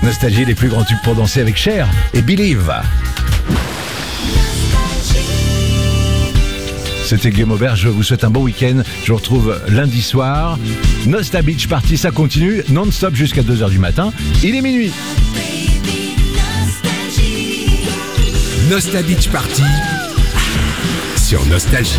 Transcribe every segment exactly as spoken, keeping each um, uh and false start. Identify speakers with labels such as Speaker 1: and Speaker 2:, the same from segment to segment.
Speaker 1: Nostalgie, les plus grands tubes pour danser avec Cher et Believe. C'était Guillaume Aubert, je vous souhaite un bon week-end. Je vous retrouve lundi soir. Nostal Beach Party, ça continue non-stop jusqu'à deux heures du matin. Il est minuit.
Speaker 2: Nostal Beach Party sur Nostalgie.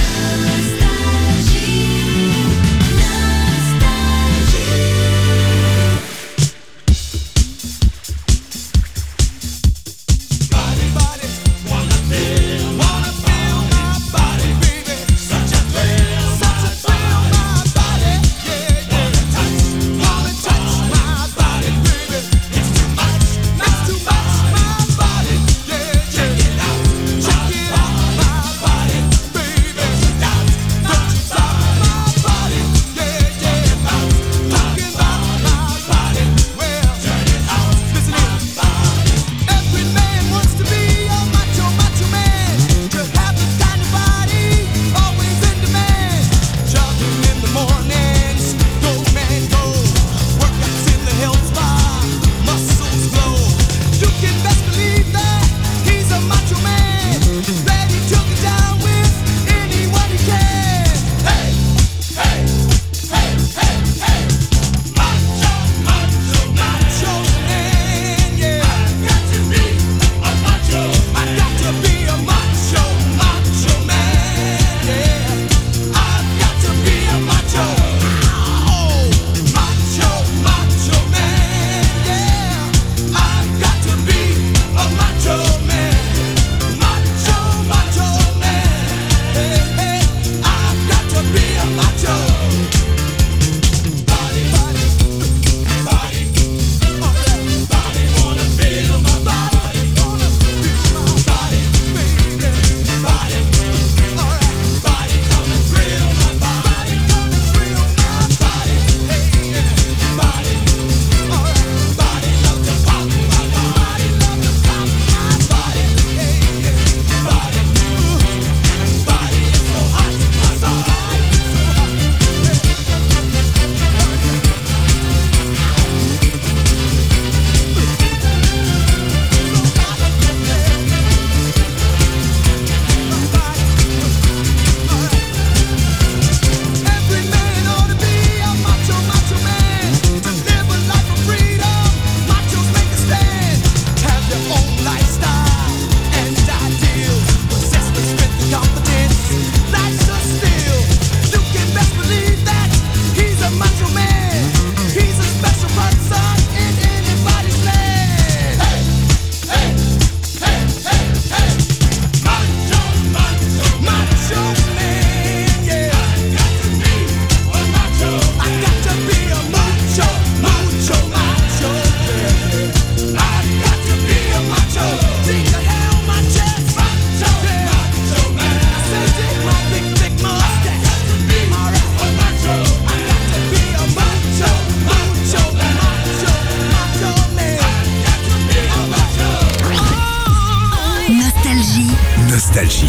Speaker 2: Nostalgie.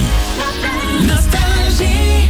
Speaker 2: Nostalgie.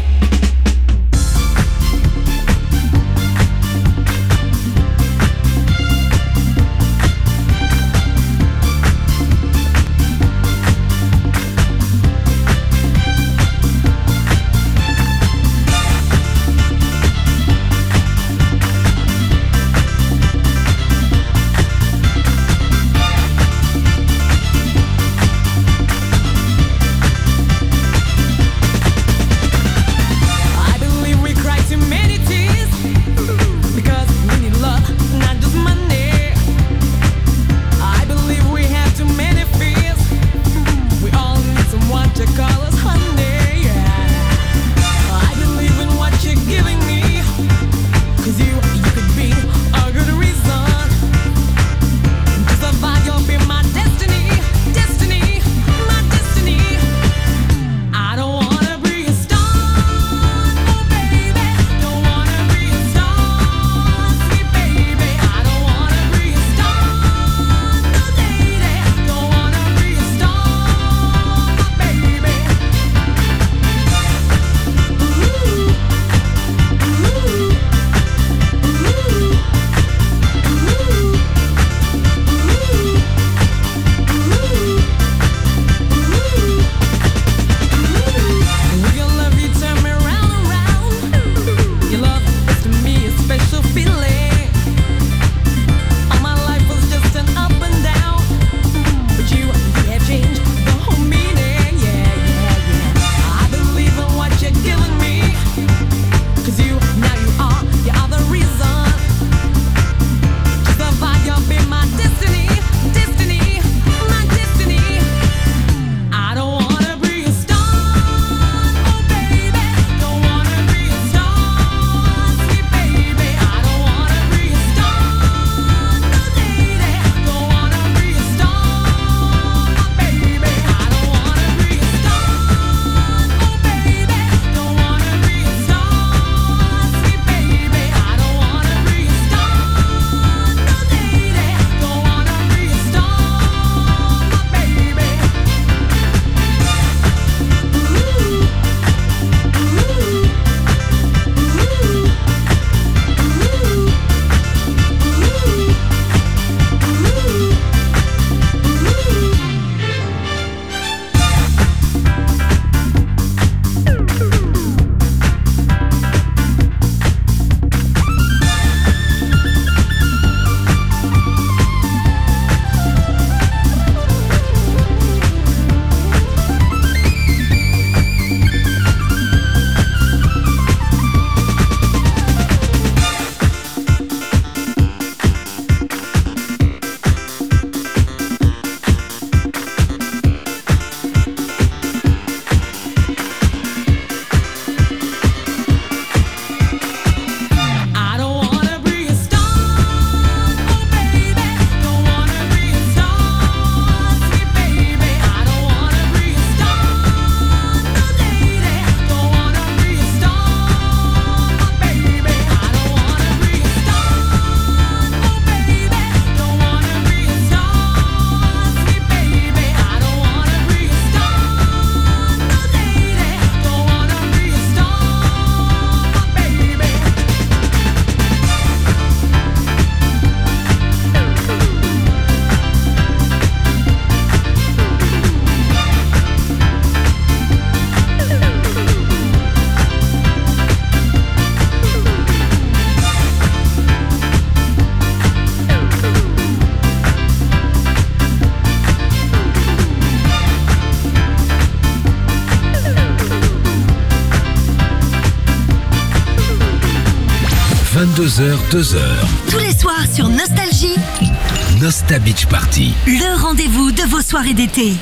Speaker 2: vingt-deux heures, deux heures.
Speaker 3: Tous les soirs sur Nostalgie,
Speaker 2: Nostal Beach Party.
Speaker 3: le rendez-vous de vos soirées d'été.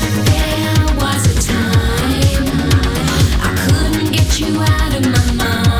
Speaker 4: There was a time I couldn't get you out of my mind.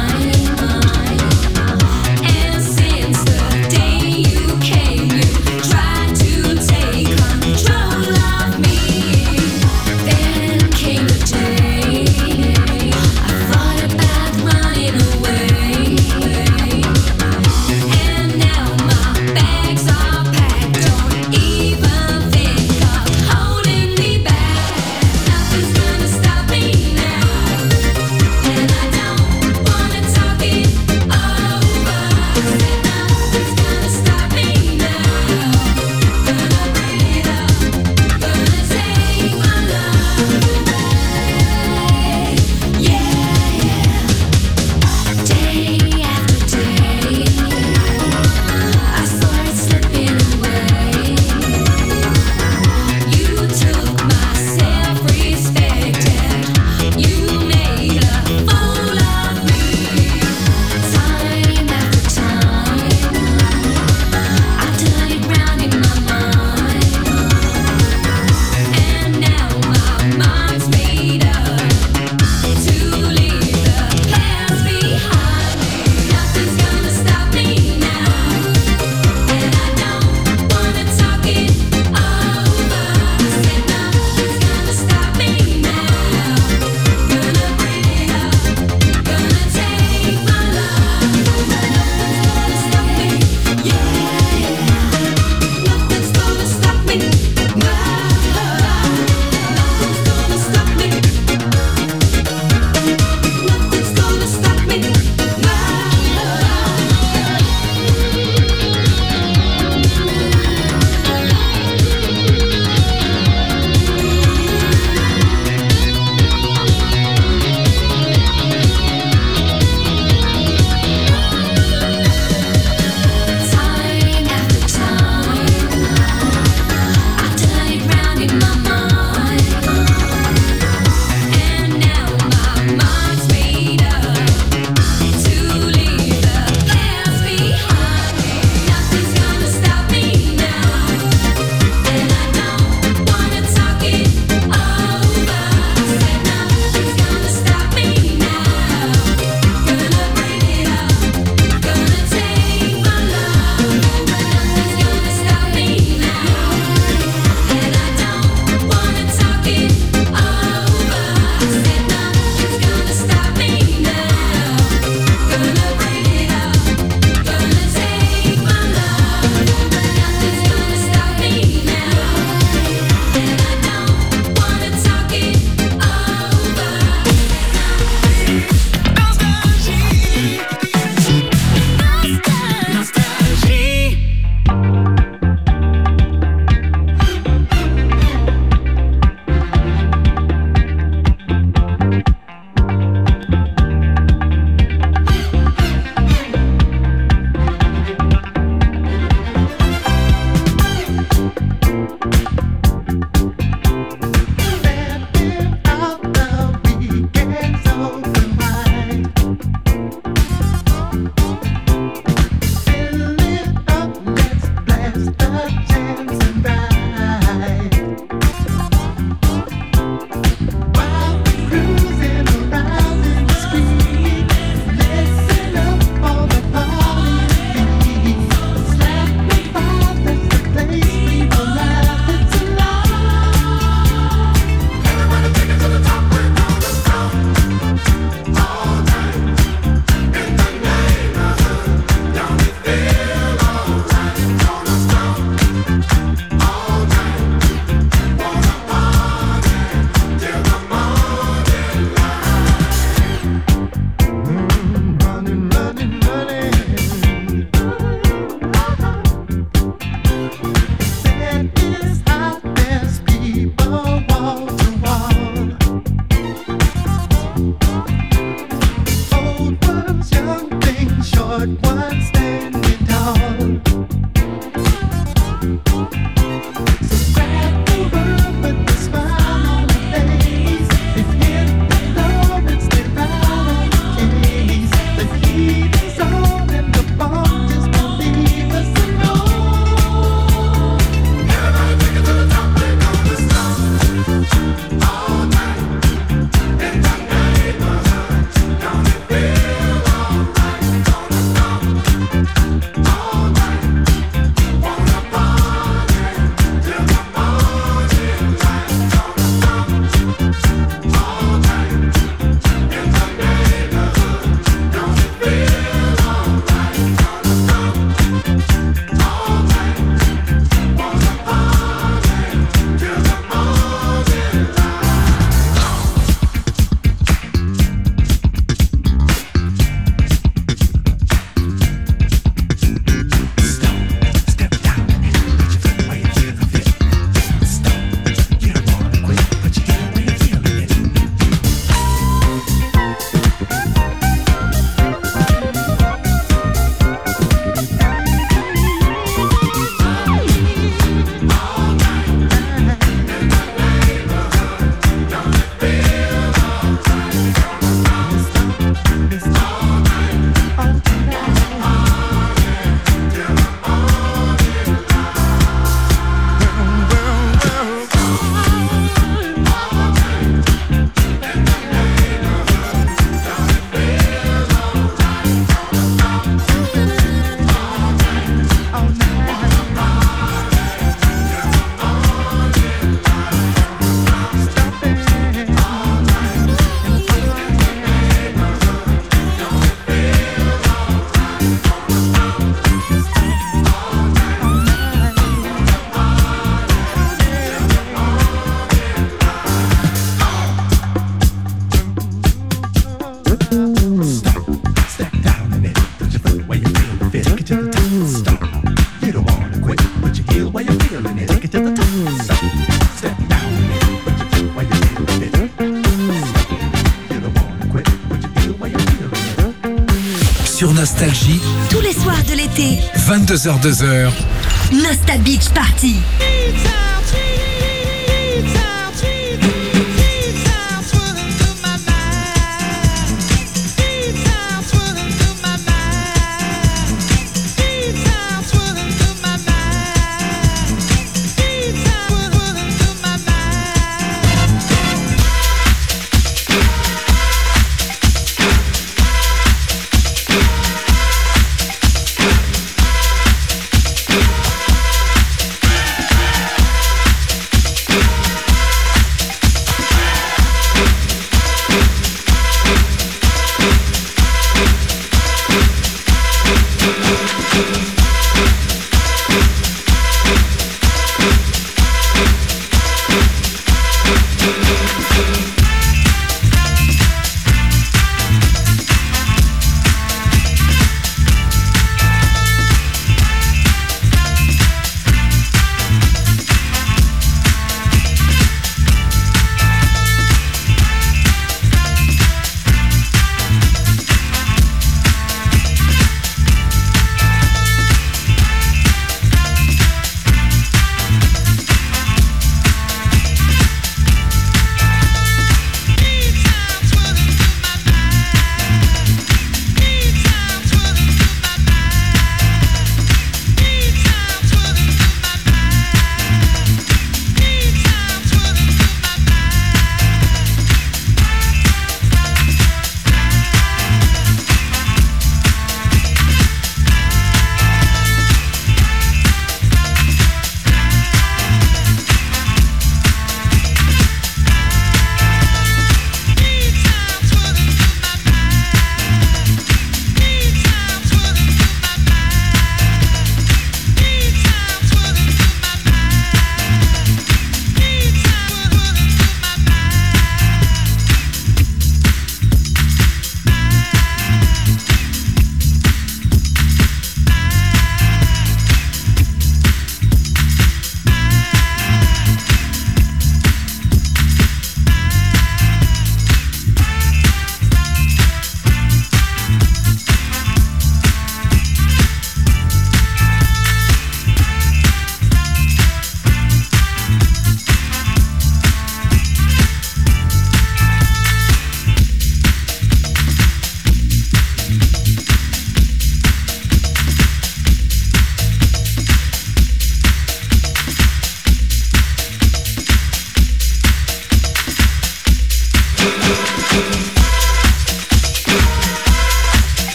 Speaker 2: Sur Nostalgie,
Speaker 3: Tous les soirs de l'été,
Speaker 2: vingt-deux heures deux heures.
Speaker 3: Nostal Beach Party.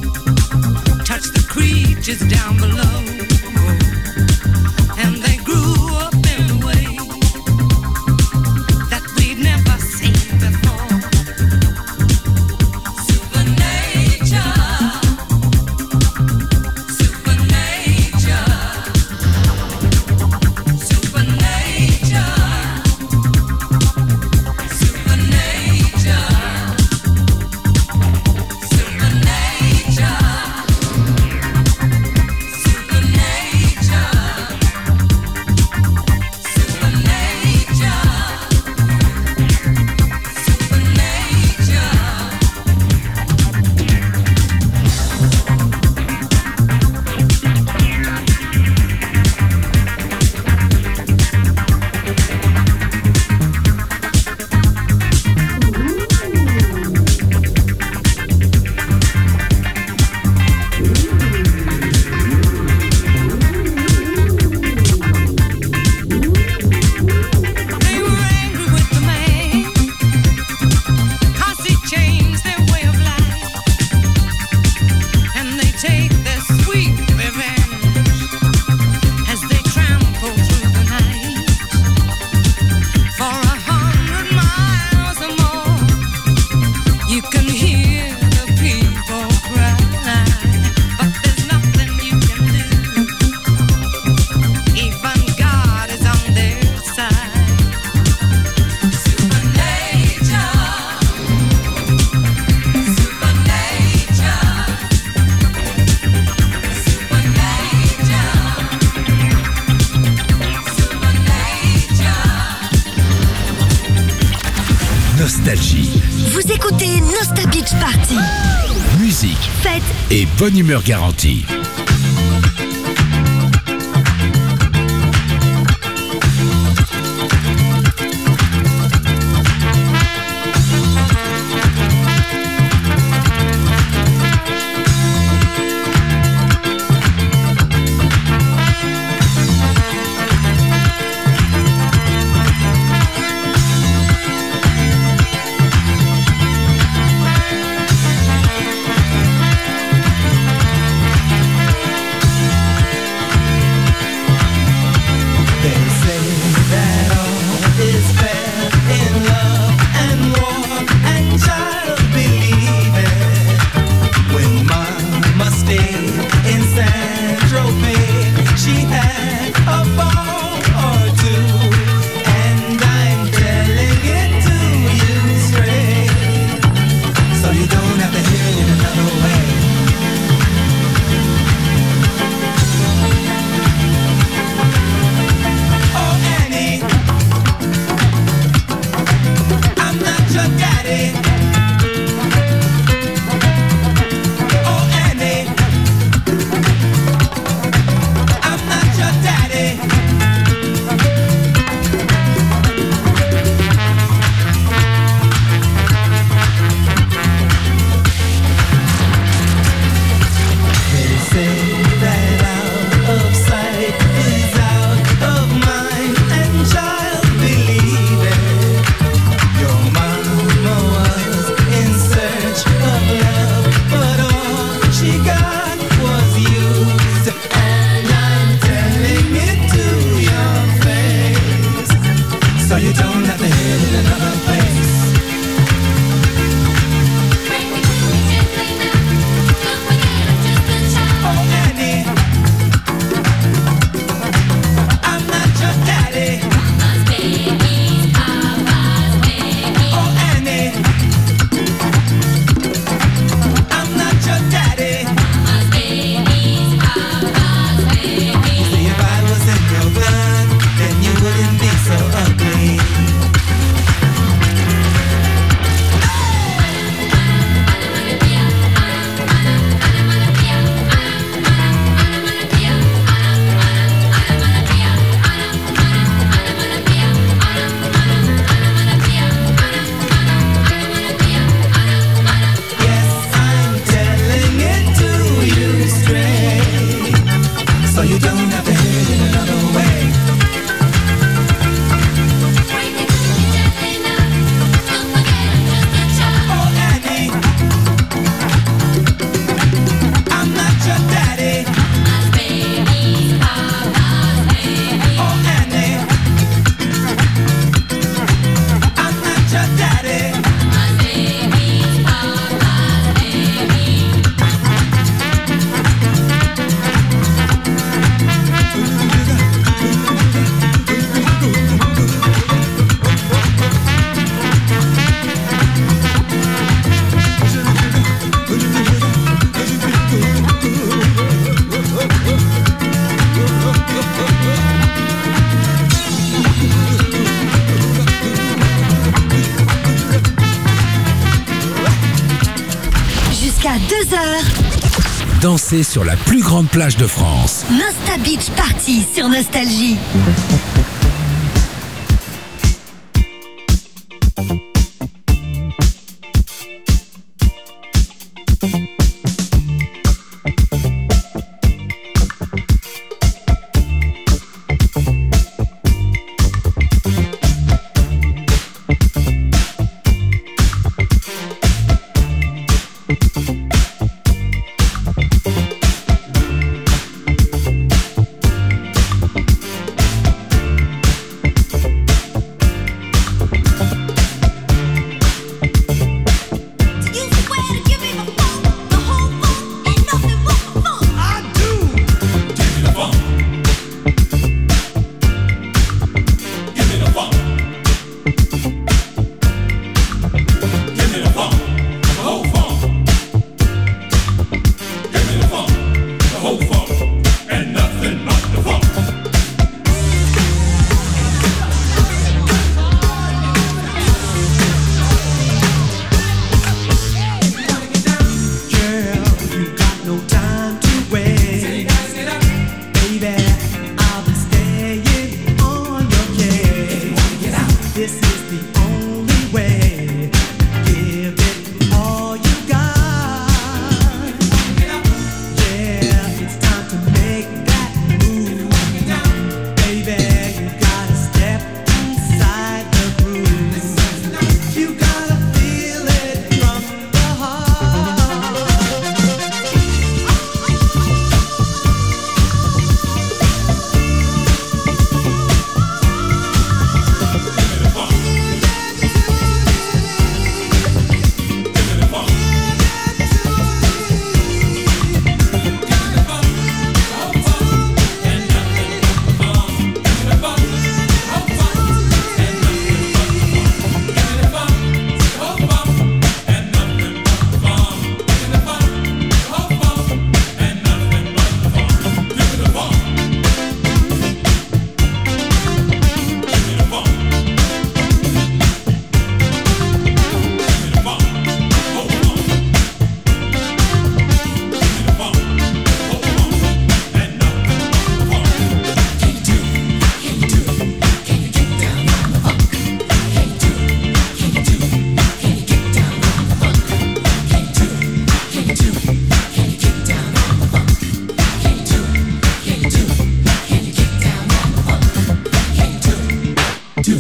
Speaker 4: creatures down below, and they grew
Speaker 3: Beach Party.
Speaker 2: Musique,
Speaker 3: Fête
Speaker 2: et bonne humeur garantie. Danser sur la plus grande plage de France.
Speaker 3: Nosta Beach Party sur Nostalgie.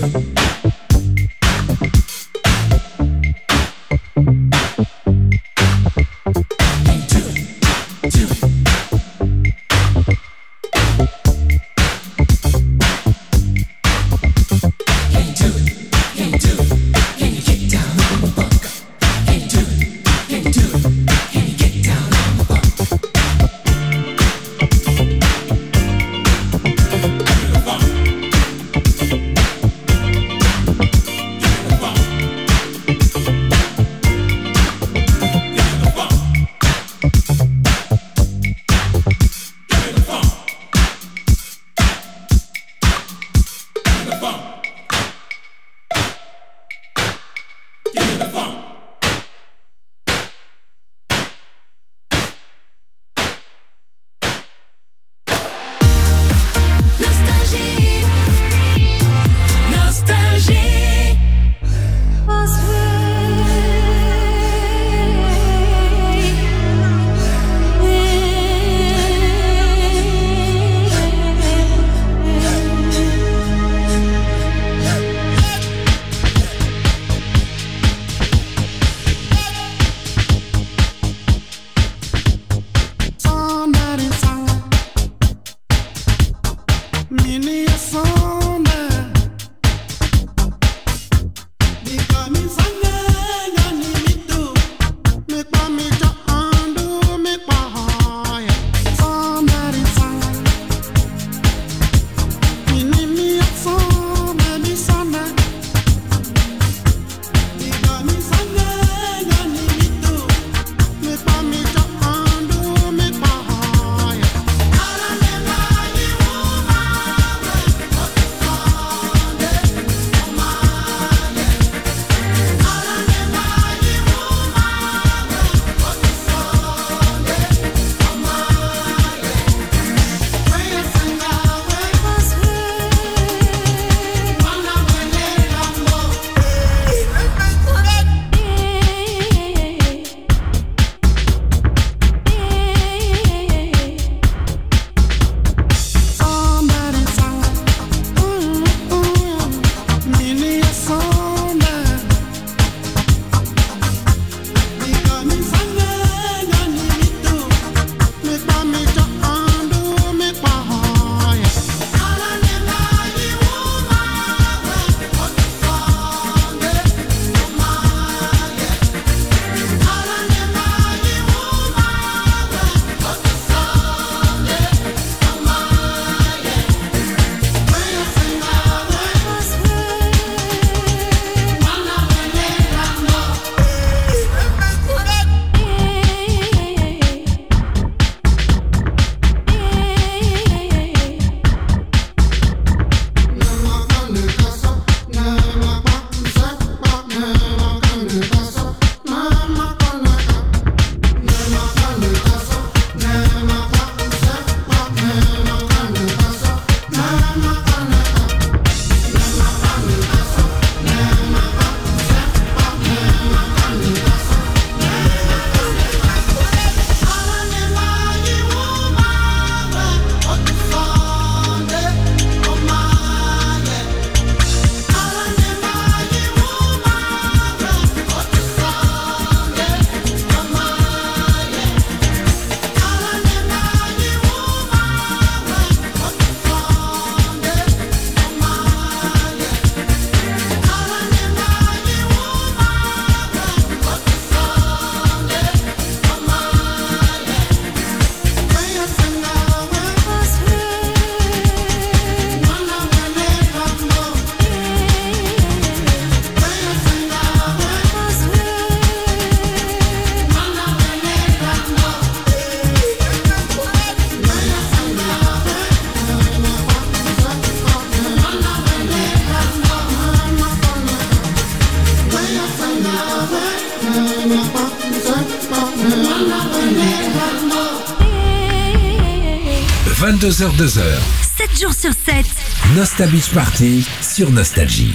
Speaker 2: vingt-deux heures deux heures.
Speaker 3: sept jours sur sept.
Speaker 2: Nostal Beach Party sur Nostalgie.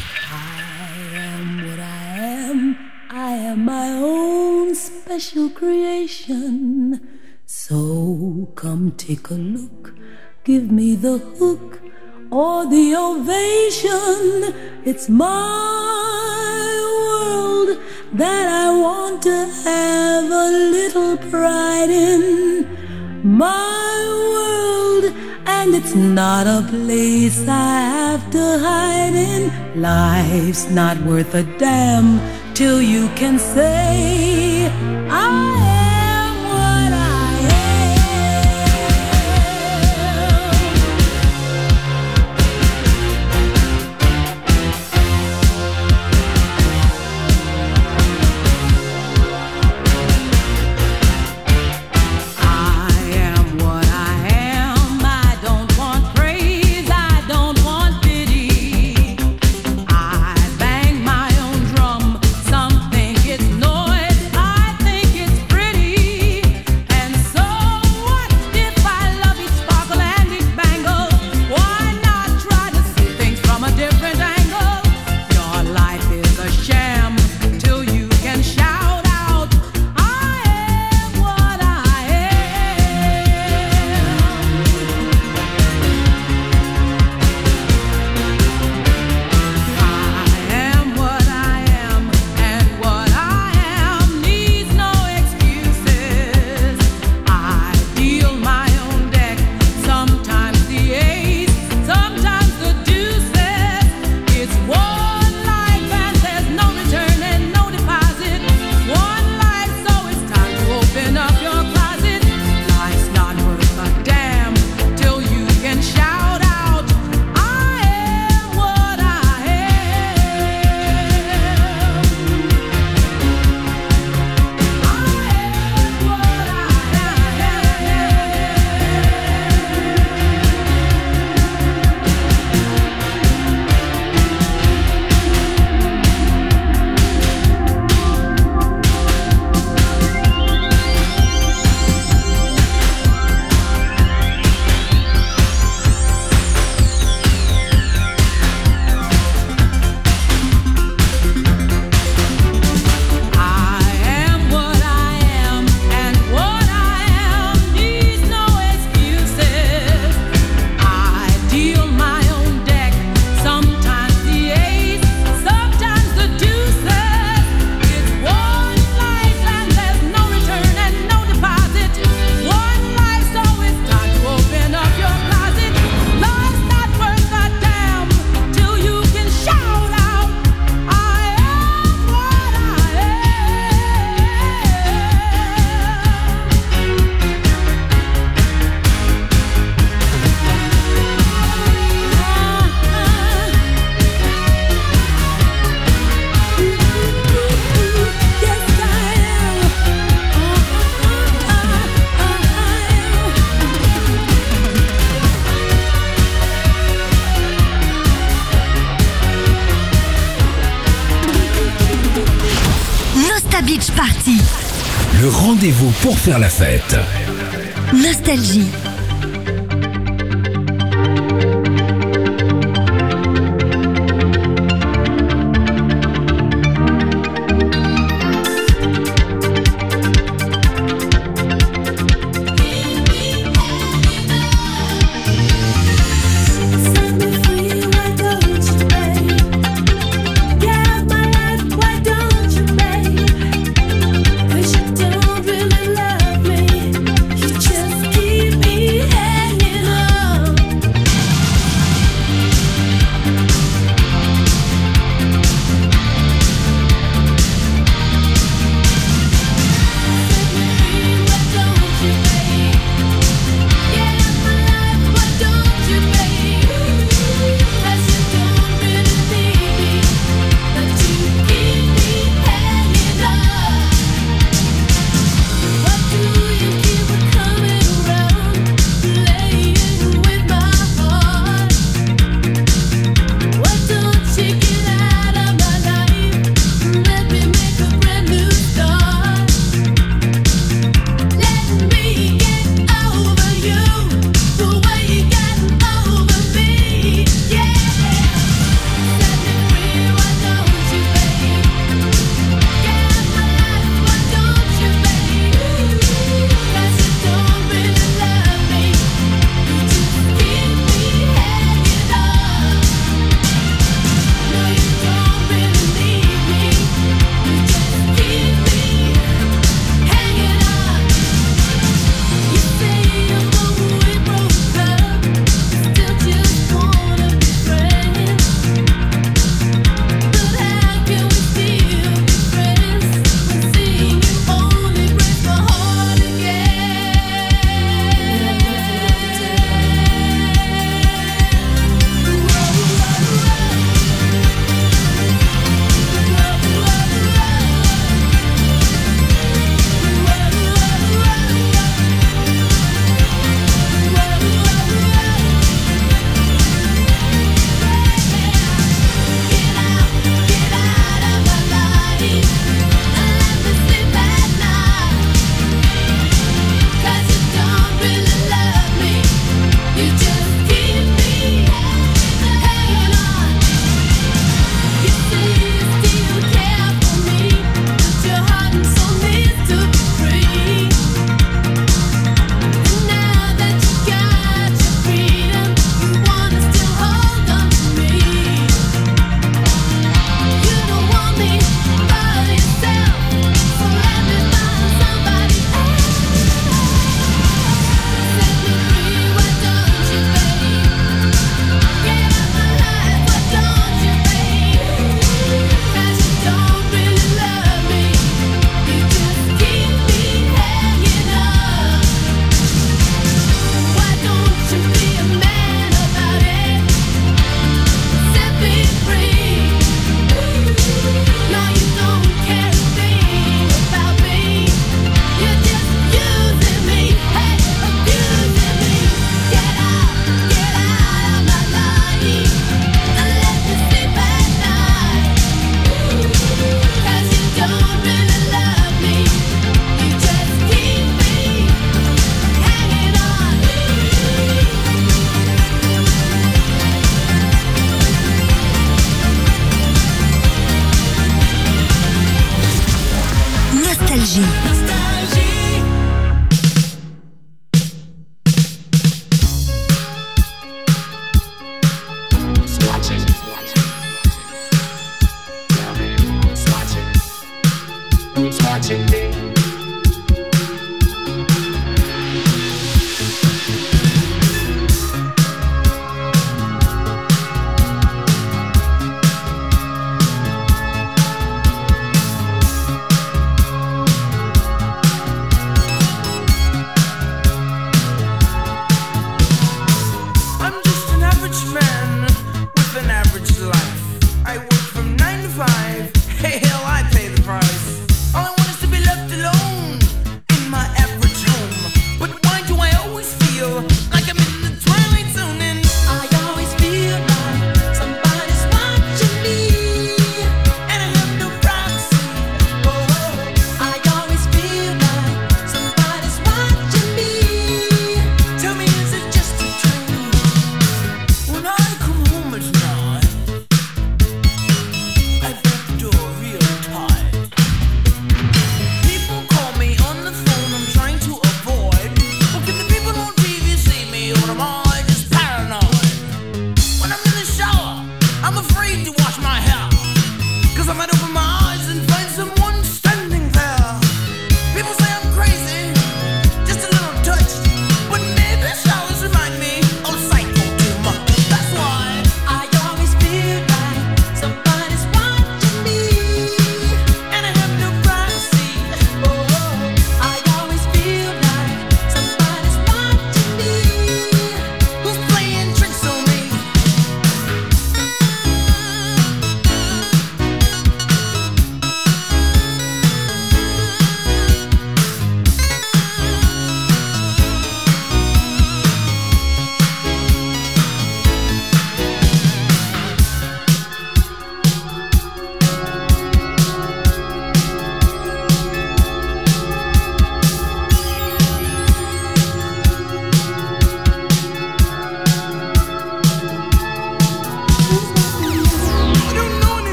Speaker 4: I am what I am. I am my own special creation. So come take a look. Give me the hook or the ovation. It's my world that I want to have a little pride in. My world, and it's not a place I have to hide in. Life's not worth a damn till you can say I
Speaker 3: Beach Party.
Speaker 2: Le rendez-vous pour faire la fête.
Speaker 3: Nostalgie.
Speaker 4: Keep me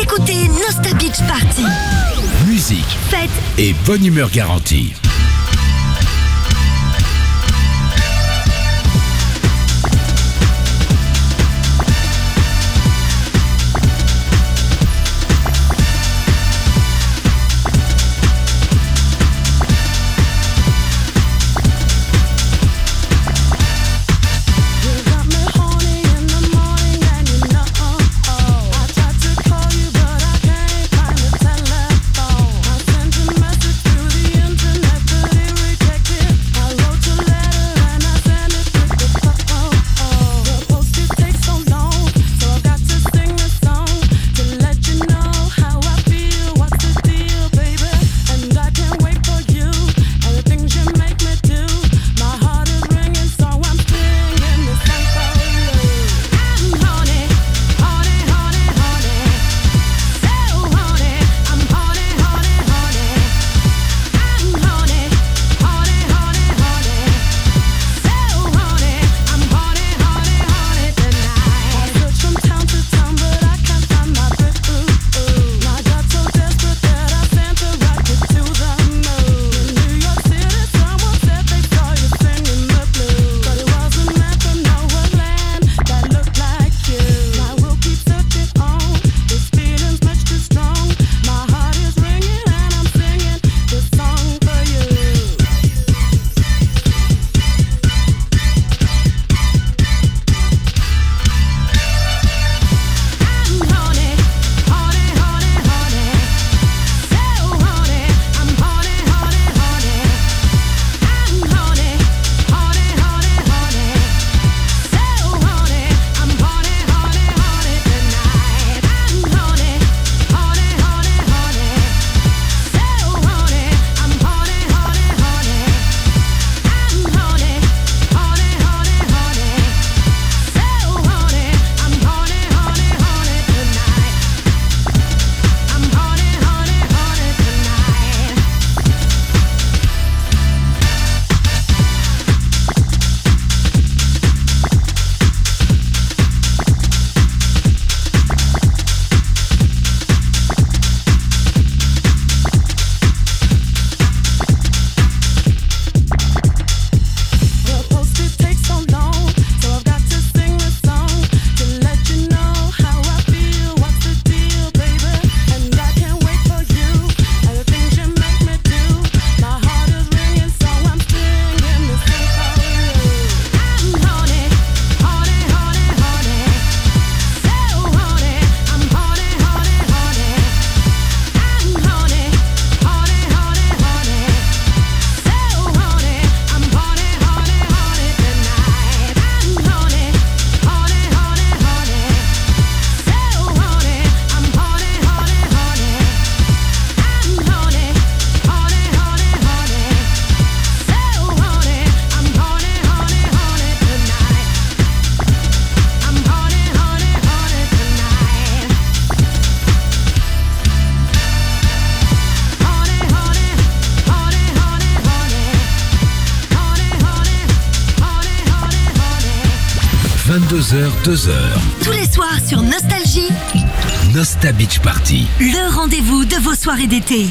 Speaker 3: écoutez Nostal Beach Party.
Speaker 2: Musique,
Speaker 3: Fête
Speaker 2: et bonne humeur garantie. vingt-deux heures, deux heures.
Speaker 3: Tous les soirs sur Nostalgie,
Speaker 2: Nostal Beach Party.
Speaker 3: le rendez-vous de vos soirées d'été.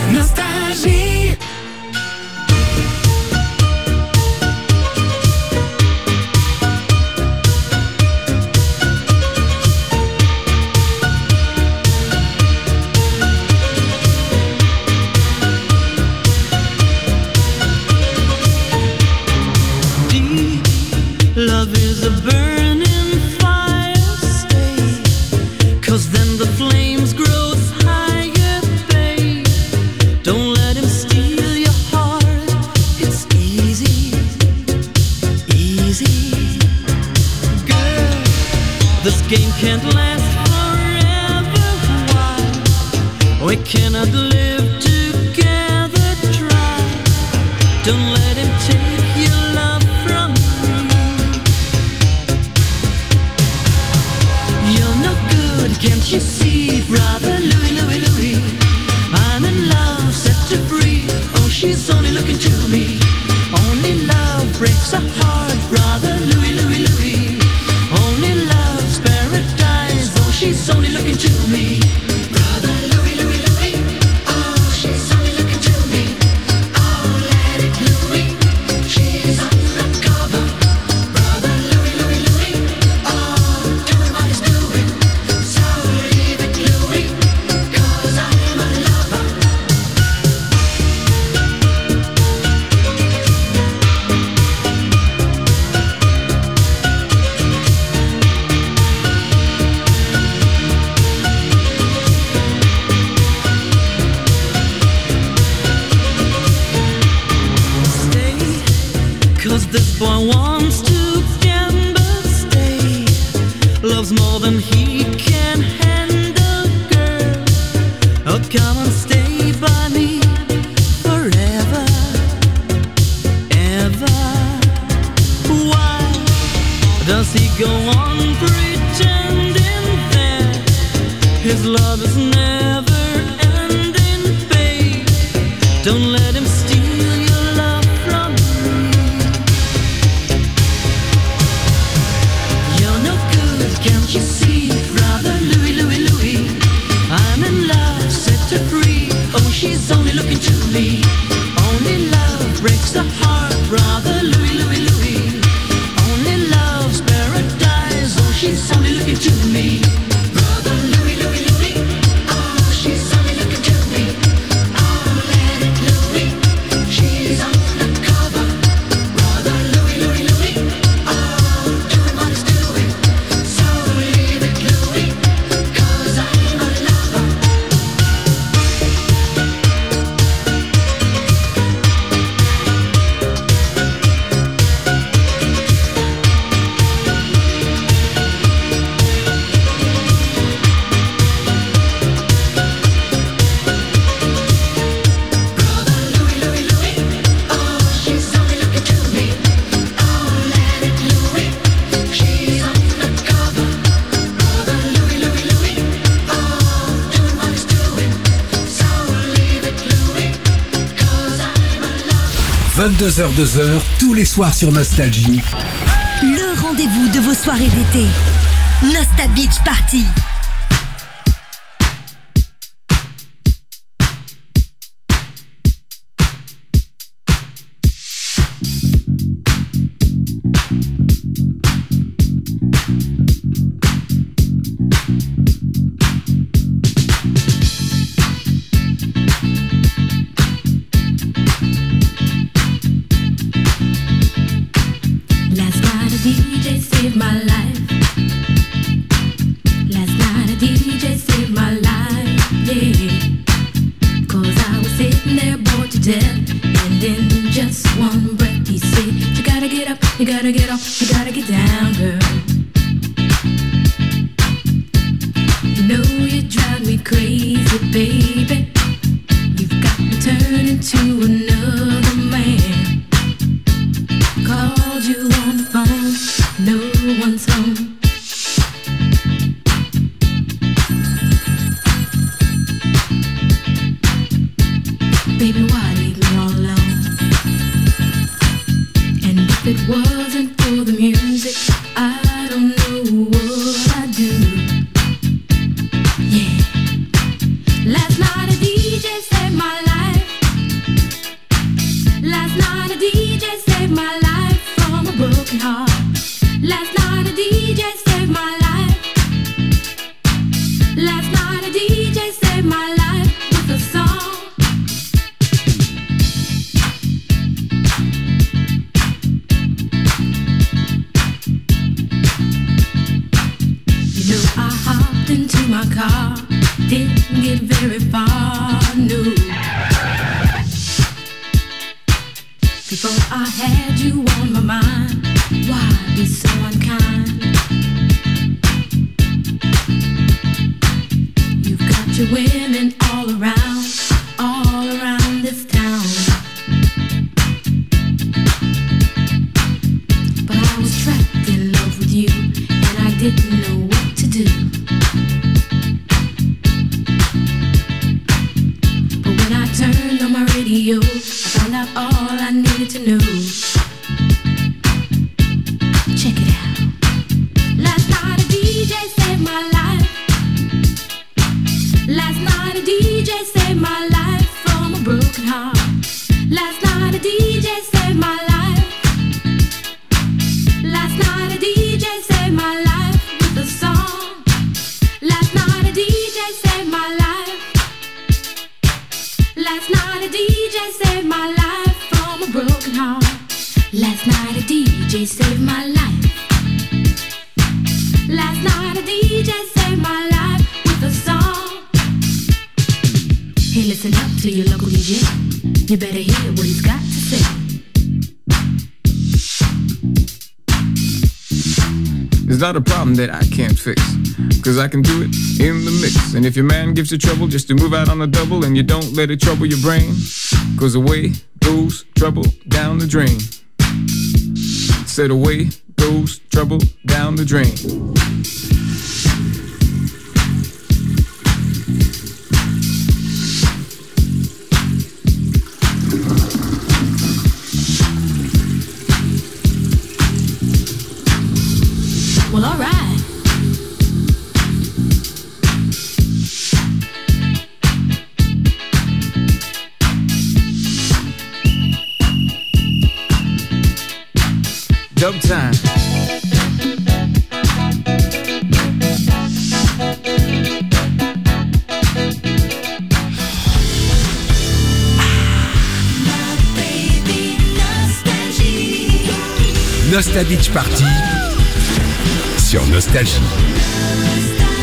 Speaker 5: Nostalgie.
Speaker 6: Love is a burning fire, stay, 'cause then the flames grow higher, babe. Don't let him steal your heart, it's easy, easy. Girl, this game can't last forever, why? We cannot live together, try. Don't let him take your love from me. Can't you see, brother Louis, Louis, Louis? I'm in love, set to free. Oh, she's only looking to me. Only love breaks a heart, brother Louis, Louis, Louis. Only love's paradise. Oh, she's only looking to me. Brother Louis, Louis, Louis. Oh, she's only looking to me. Oh, let it Louis. She's undercover. Brother Louis, Louis, Louis. Oh, doing what he's doing. Cause this boy wants to gamble, stay. Loves more than he can handle, girl. Oh, come and stay by me forever, ever. Why does he go on pretending that his love is never ending, babe? Don't let him steal your love from me. Can't you see, brother Louis, Louis, Louis? I'm in love, set her free. Oh, she's only looking to me. Only love breaks the heart, brother Louis, Louis, Louis. Only love's paradise. Oh, she's only looking to me. Brother Louis, Louis, Louis. Oh, she's only looking to me. Oh, let it Louis. She's undercover. Brother Louis, Louis, Louis. Oh, doing what he's doing.
Speaker 2: vingt-deux heures deux heures, tous les soirs sur Nostalgie.
Speaker 3: Le rendez-vous de vos soirées d'été. Nostal Beach Party.
Speaker 4: You gotta get off, you gotta get down, girl. You know you drive me crazy, baby. You've got me turning to another man. Called you on the phone, no one's home. Baby, why leave me all alone? And if it wasn't for the music, I don't know what I'd do. Yeah. Last night a D J saved my life.
Speaker 6: get very far, no. Before I had you on my mind, why be so unkind? You've got your women all around, all around this town. But I was trapped in love with you, and I didn't know what to do. But when I turned on my radio, I found out all I needed to know. Check it out. Last night a D J saved my life. Last night a D J saved my life from a broken heart. Last night a D J saved my life. Last night a D J saved my life with a song. Last night a D J saved my life. Last night a D J saved my life from a broken heart. Last night a D J saved my life. Last night a D J saved my life with a song. Hey, listen up to your local D J. You better hear what he's got to say.
Speaker 5: It's not a problem that I can't fix, cause I can do it in the mix. And if your man gives you trouble just to move out on the double, and you don't let it trouble your brain, cause away goes trouble down the drain. Said away goes trouble down the drain.
Speaker 6: Well, all right.
Speaker 5: Dub time.
Speaker 2: Nostalgie Beach Party sur Nostalgie.